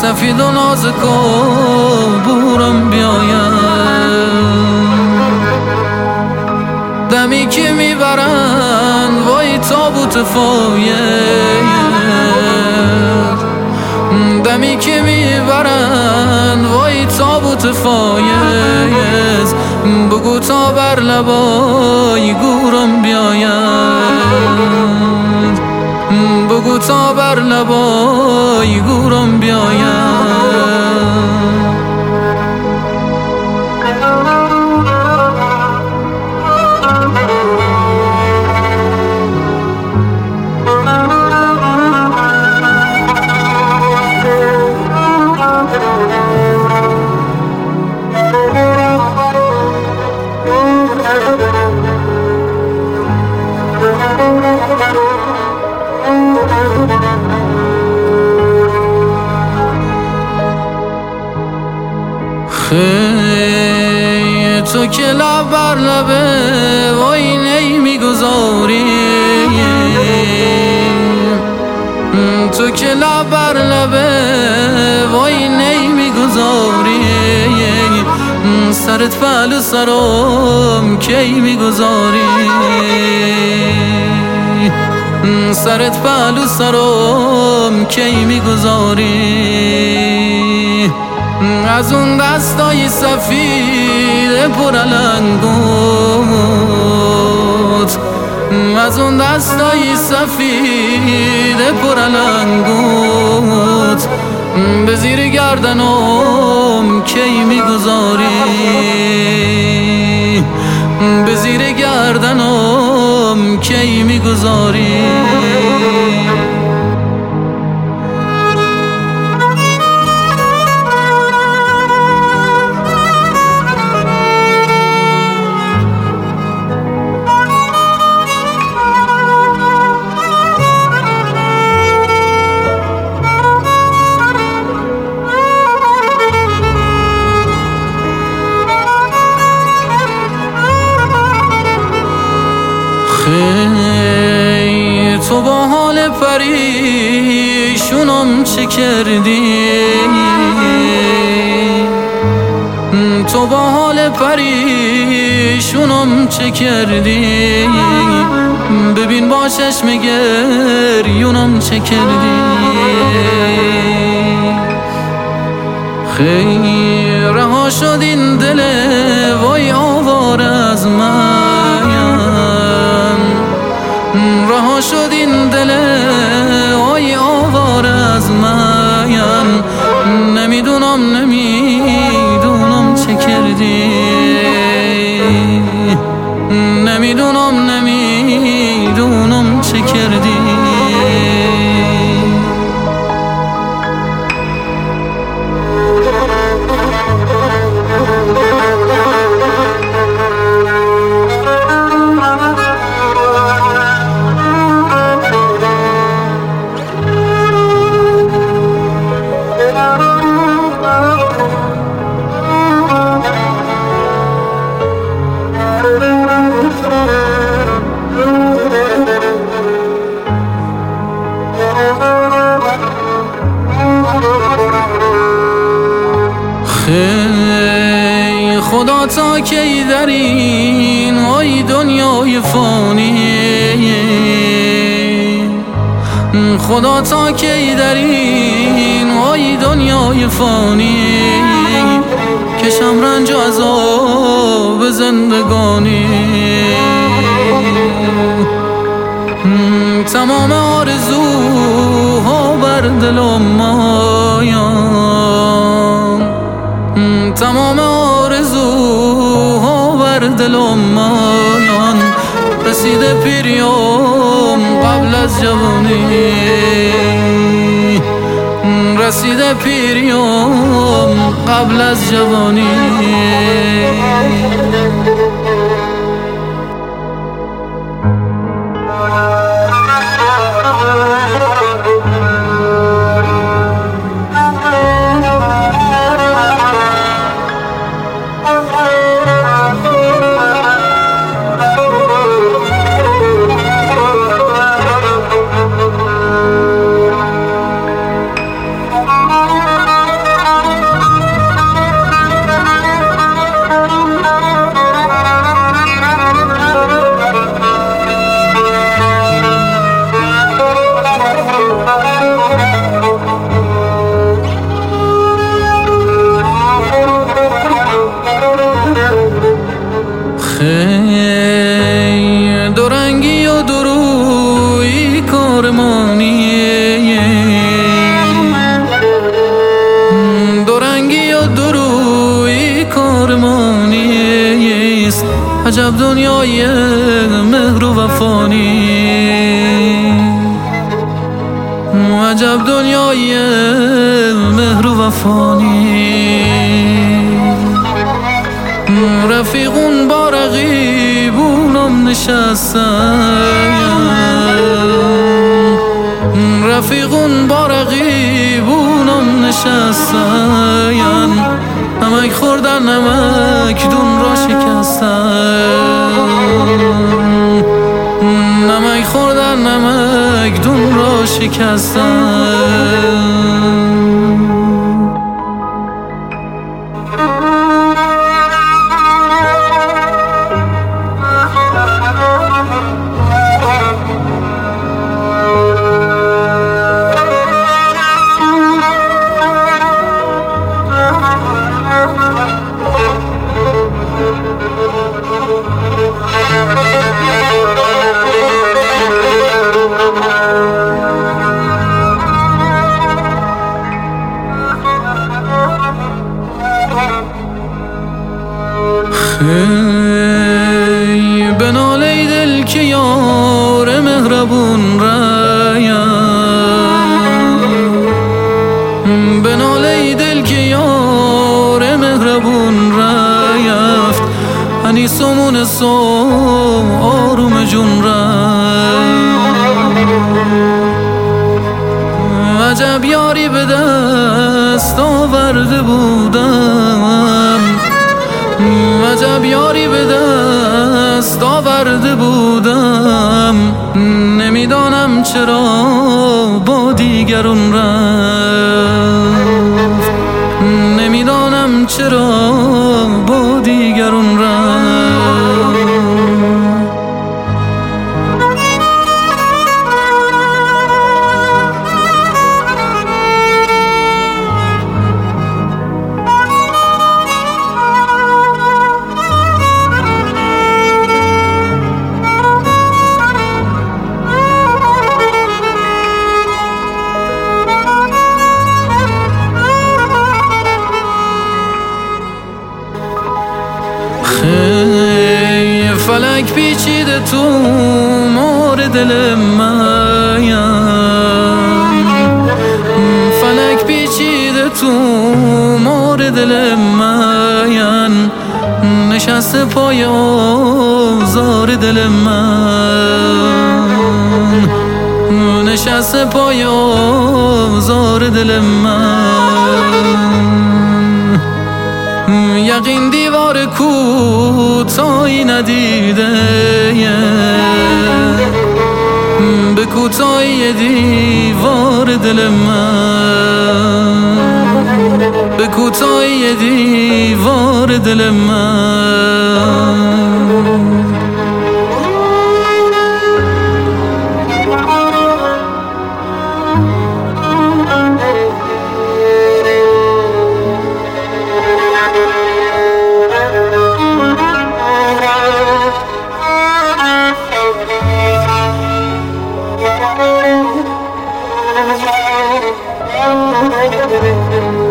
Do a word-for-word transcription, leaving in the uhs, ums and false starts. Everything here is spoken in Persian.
سفید و نازک و بورم بیاید، دمی که میبرن وای تابوت فایز، دمی که میبرن وای تابوت فایز، بگو تا بر لبای گورم بیاید، بگو تا بر لبای گورم بیاید. خیلی تو که لب بر لبه وای نمیگذاری، تو که لب بر لبه وای نمیگذاری، سرت پهلو سرم کی میگذاری، سرت پهلو سرم کی میگذاری، از اون دستای سفید پرلنگوت، از اون دستای سفید پرلنگوت، به زیر گردنم کی میگذاری، به زیر گردنم کی میگذاری. خیلی تو با حال پریشونم چه کردی، تو با حال پریشونم چه کردی، ببین با چشم گریونم چه کردی، خیلی رها شد این دل وای آوار از من، رها شد این دل وای آوار از من، نمیدونم نمیدونم چه کردی، نمیدونم نمیدونم چه کردی. خیلی خدا تا کی در این وای دنیای فانی، خدا تا کی در این وای دنیای فانی، کشم رنج و عذاب زندگانی، تمام آرزوها بر دلم مایم، تمام آرزوها بر دلم مایم، رسیده پیریم قبل از جوانی، رسیده پیریم قبل از جوانی. کارمانی، دورنگی و دروی کارمانیست. عجب دنیای مهر و وفانی، عجب دنیای مهر و وفانی. رفیقون با رقیبونم نشستن، رفیقون با رقیبونم نشستن، نمک خوردن نمک دون را شکستن، نمک خوردن نمک دون را شکستن. ای به ناله دل که یار مهربون رایم، به ناله دل که یار مهربون رفت، انیسمون سو آروم جون رفت. عجب یاری به دست آورده بودم، عجب یاری به دست آورده بودم، نمیدانم چرا با دیگرون رفت، نمیدانم چرا با دیگرون رفت. فلک پیچیده تو مور دل من، فلک پیچیده تو مور دل من، نشسته پای آزار دل من، نشسته پای آزار دل من. یقین دیوار کوتاهی ندیده، به کوتاهی دیوار دل من، به کوتاهی دیوار دل من. Thank you.